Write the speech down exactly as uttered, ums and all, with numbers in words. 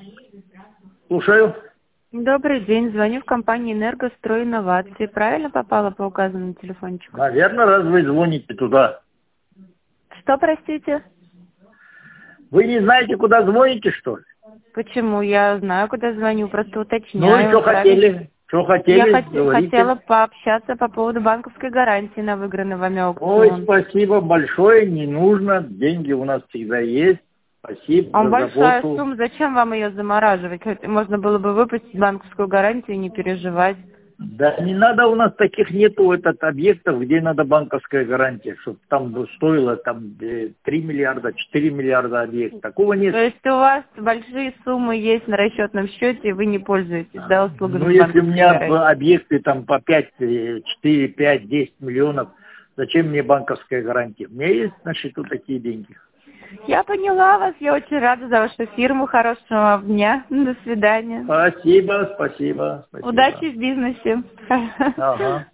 Слушаю. Добрый день, звоню в компанию «Энергострой Инновации». Правильно попала по указанному телефончику? Наверное, раз вы звоните туда. Что, простите? Вы не знаете, куда звоните, что ли? Почему? Я знаю, куда звоню, просто уточняю. Ну и что правильно? хотели? Что хотели, Я хот- говорите. хотела пообщаться по поводу банковской гарантии на выигранный вами Ой, аукцион. спасибо большое, не нужно. Деньги у нас всегда есть. Спасибо А за большая заботу. сумма, зачем вам ее замораживать? Хоть можно было бы выпустить банковскую гарантию и не переживать. Да не надо, у нас таких нету этот объектов, где надо банковская гарантия, чтобы там стоило там три миллиарда, четыре миллиарда объект. Такого нет. То есть у вас большие суммы есть на расчетном счете, и вы не пользуетесь, да, услугами Ну, если у банковской меня гарантии? объекты там по пять, четыре, пять, десять миллионов, зачем мне банковская гарантия? У меня есть на счету такие деньги. Я поняла вас, я очень рада за вашу фирму, хорошего вам дня, до свидания. Спасибо, спасибо, спасибо. Удачи в бизнесе. Ага.